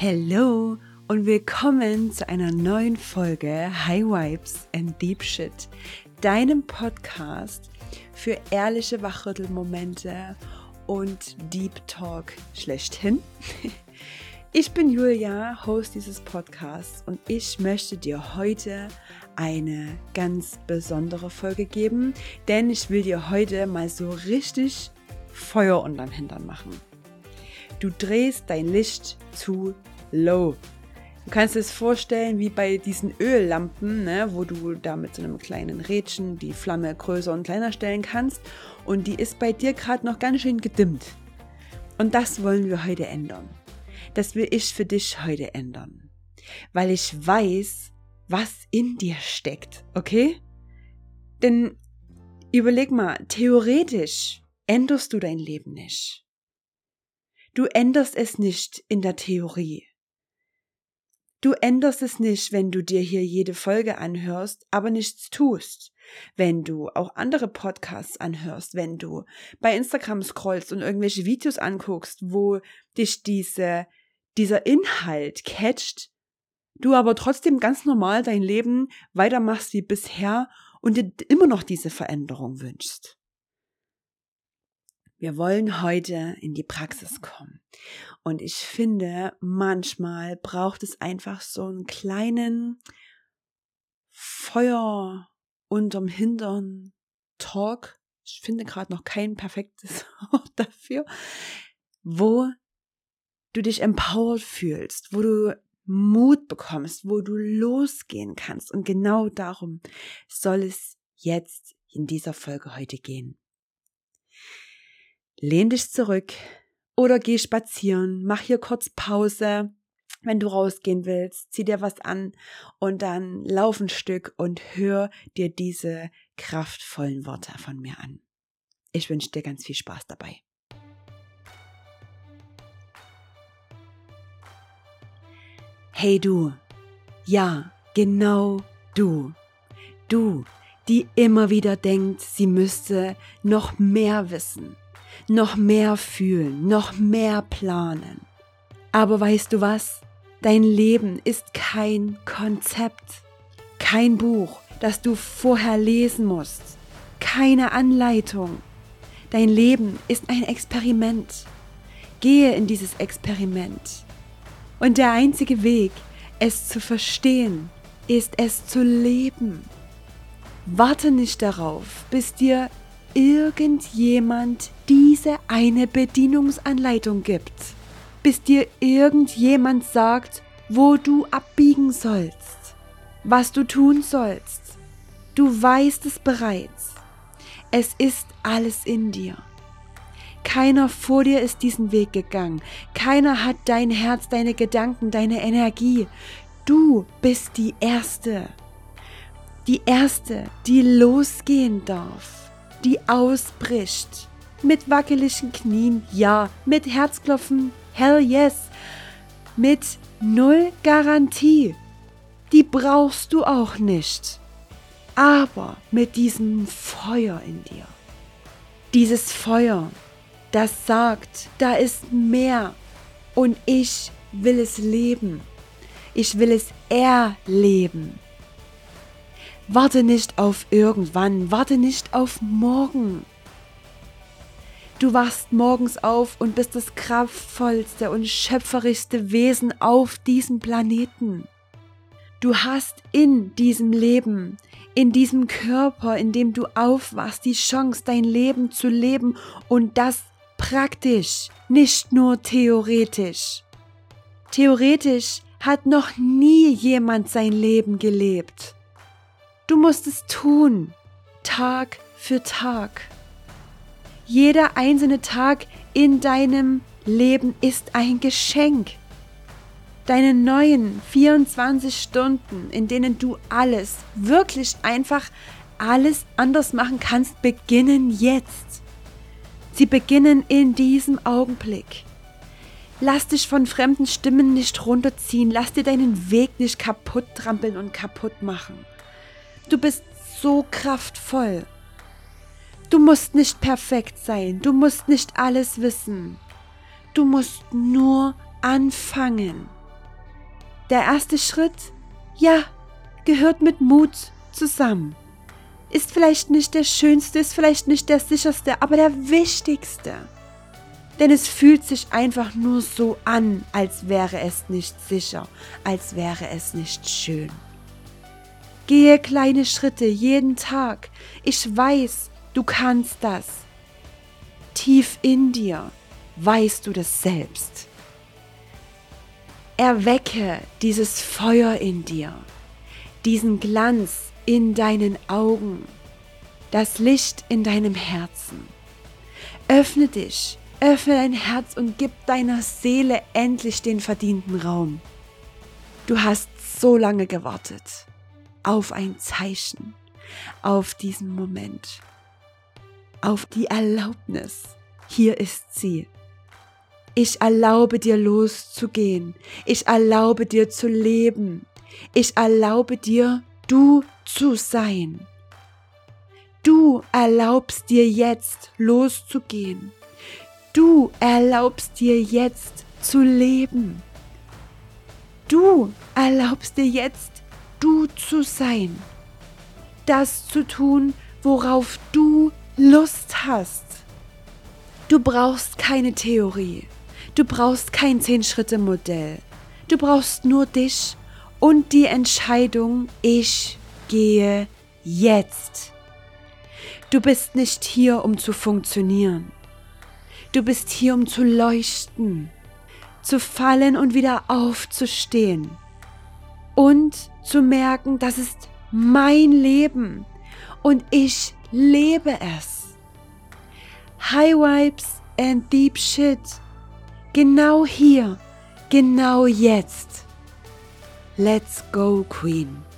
Hello und willkommen zu einer neuen Folge High Vibes and Deep Shit, deinem Podcast für ehrliche Wachrüttelmomente und Deep Talk schlechthin. Ich bin Julia, Host dieses Podcasts, und ich möchte dir heute eine ganz besondere Folge geben, denn ich will dir heute mal so richtig Feuer unterm Hintern machen. Du drehst dein Licht zu low. Du kannst dir es vorstellen wie bei diesen Öllampen, wo du da mit so einem kleinen Rädchen die Flamme größer und kleiner stellen kannst, und die ist bei dir gerade noch ganz schön gedimmt. Und das wollen wir heute ändern. Das will ich für dich heute ändern, weil ich weiß, was in dir steckt, okay? Denn überleg mal, theoretisch änderst du dein Leben nicht. Du änderst es nicht in der Theorie. Du änderst es nicht, wenn du dir hier jede Folge anhörst, aber nichts tust. Wenn du auch andere Podcasts anhörst, wenn du bei Instagram scrollst und irgendwelche Videos anguckst, wo dich dieser Inhalt catcht, du aber trotzdem ganz normal dein Leben weitermachst wie bisher und dir immer noch diese Veränderung wünschst. Wir wollen heute in die Praxis kommen. Und ich finde, manchmal braucht es einfach so einen kleinen Feuer unterm Hintern Talk. Ich finde gerade noch kein perfektes Wort dafür, wo du dich empowered fühlst, wo du Mut bekommst, wo du losgehen kannst. Und genau darum soll es jetzt in dieser Folge heute gehen. Lehn dich zurück oder geh spazieren, mach hier kurz Pause, wenn du rausgehen willst, zieh dir was an und dann lauf ein Stück und hör dir diese kraftvollen Worte von mir an. Ich wünsche dir ganz viel Spaß dabei. Hey du, ja, genau du. Du, die immer wieder denkt, sie müsste noch mehr wissen. Noch mehr fühlen, noch mehr planen. Aber weißt du was? Dein Leben ist kein Konzept, kein Buch, das du vorher lesen musst, keine Anleitung. Dein Leben ist ein Experiment. Gehe in dieses Experiment. Und der einzige Weg, es zu verstehen, ist es zu leben. Warte nicht darauf, bis dir irgendjemand diese eine Bedienungsanleitung gibt, bis dir irgendjemand sagt, wo du abbiegen sollst, was du tun sollst. Du weißt es bereits. Es ist alles in dir. Keiner vor dir ist diesen Weg gegangen. Keiner hat dein Herz, deine Gedanken, deine Energie. Du bist die Erste, die losgehen darf. Die ausbricht. Mit wackeligen Knien, ja. Mit Herzklopfen, hell yes. Mit 0 Garantie. Die brauchst du auch nicht. Aber mit diesem Feuer in dir. Dieses Feuer, das sagt, da ist mehr. Und ich will es leben. Ich will es erleben. Warte nicht auf irgendwann, warte nicht auf morgen. Du wachst morgens auf und bist das kraftvollste und schöpferischste Wesen auf diesem Planeten. Du hast in diesem Leben, in diesem Körper, in dem du aufwachst, die Chance, dein Leben zu leben, und das praktisch, nicht nur theoretisch. Theoretisch hat noch nie jemand sein Leben gelebt. Du musst es tun, Tag für Tag. Jeder einzelne Tag in deinem Leben ist ein Geschenk. Deine neuen 24 Stunden, in denen du alles, wirklich einfach alles anders machen kannst, beginnen jetzt. Sie beginnen in diesem Augenblick. Lass dich von fremden Stimmen nicht runterziehen, lass dir deinen Weg nicht kaputt trampeln und kaputt machen. Du bist so kraftvoll. Du musst nicht perfekt sein, du musst nicht alles wissen. Du musst nur anfangen. Der erste Schritt, ja, gehört mit Mut zusammen. Ist vielleicht nicht der schönste, ist vielleicht nicht der sicherste, aber der wichtigste. Denn es fühlt sich einfach nur so an, als wäre es nicht sicher, als wäre es nicht schön. Gehe kleine Schritte jeden Tag. Ich weiß, du kannst das. Tief in dir weißt du das selbst. Erwecke dieses Feuer in dir, diesen Glanz in deinen Augen, das Licht in deinem Herzen. Öffne dich, öffne dein Herz und gib deiner Seele endlich den verdienten Raum. Du hast so lange gewartet auf ein Zeichen, auf diesen Moment, auf die Erlaubnis. Hier ist sie. Ich erlaube dir loszugehen. Ich erlaube dir zu leben. Ich erlaube dir, du zu sein. Du erlaubst dir jetzt loszugehen. Du erlaubst dir jetzt zu leben. Du erlaubst dir jetzt, du zu sein. Das zu tun, worauf du Lust hast. Du brauchst keine Theorie. Du brauchst kein 10-Schritte-Modell. Du brauchst nur dich und die Entscheidung, ich gehe jetzt. Du bist nicht hier, um zu funktionieren. Du bist hier, um zu leuchten, zu fallen und wieder aufzustehen und zu merken, das ist mein Leben und ich lebe es. High Vibes and Deep Shit. Genau hier, genau jetzt. Let's go, Queen.